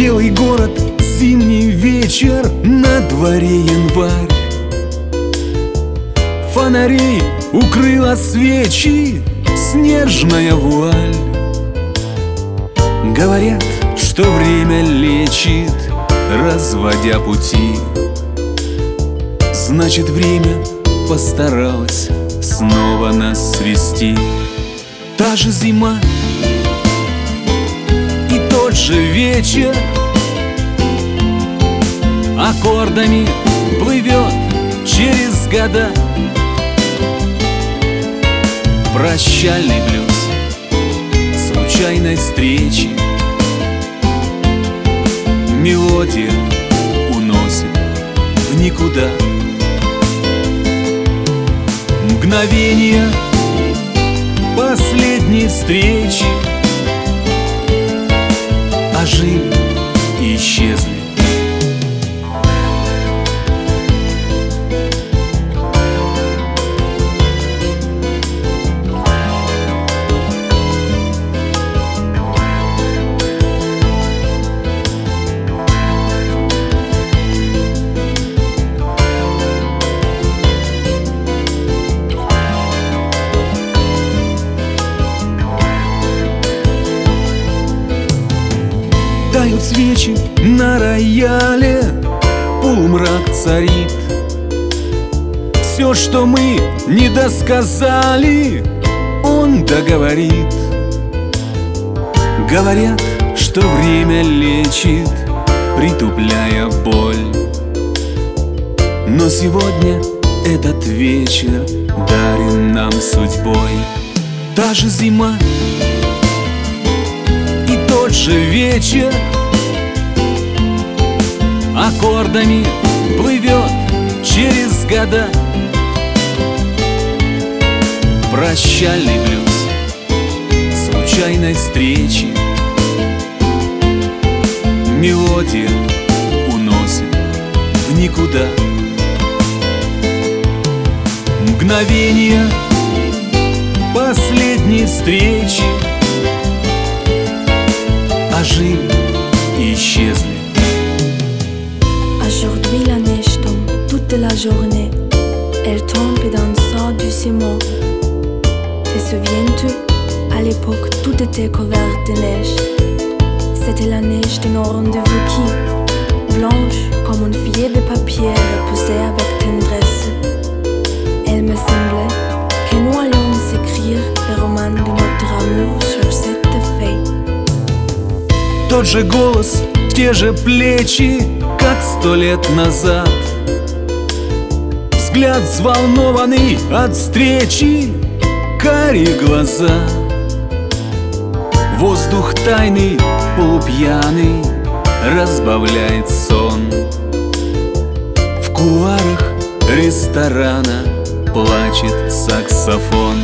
Белый город, зимний вечер, на дворе январь. Фонари укрыла свечи, снежная вуаль. Говорят, что время лечит, разводя пути. Значит, время постаралось снова нас свести. Та же зима и тот же вечер аккордами плывет через года. Прощальный блюз случайной встречи, мелодия уносит в никуда. Мгновения последней встречи ожили и исчезли. Тают свечи на рояле, полумрак царит. Все, что мы не досказали, он договорит. Говорят, что время лечит, притупляя боль. Но сегодня этот вечер дарен нам судьбой. Та же зима и тот же вечер аккордами плывет через года. Прощальный блюз случайной встречи, мелодия уносит в никуда. Мгновения последней встречи ожили и исчезли. Aujourd'hui la neige tombe toute la journée. Elle tombe dans le sang du ciment. Te souviens-tu, à l'époque tout était couvert de neige. C'était la neige de nos rendez-vous qui, blanche comme un filet de papier, reposait avec tendresse. Elle me semblait que nous allions écrire le roman de notre amour sur cette feuille. Тот же голос, те же плечи, как 100 лет назад. Взгляд взволнованный от встречи, карие глаза. Воздух тайный, полупьяный, разбавляет сон. В кулуарах ресторана плачет саксофон.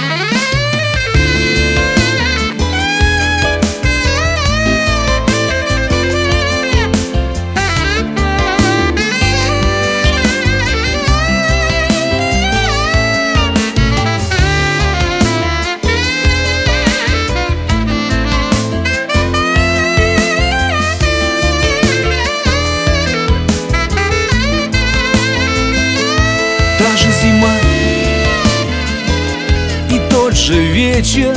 Та же зима и тот же вечер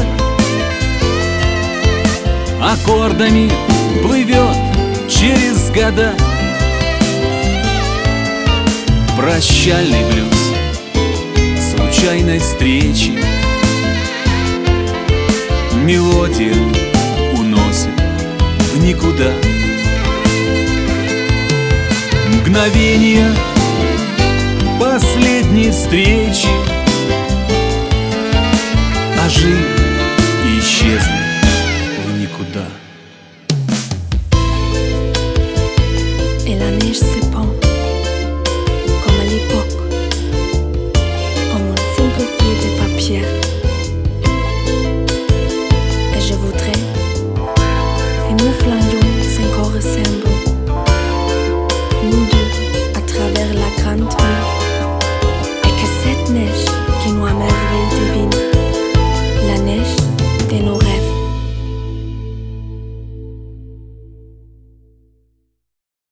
аккордами плывет через года. Прощальный блюз случайной встречи, мелодия уносит в никуда. Мгновения последней встречи ожили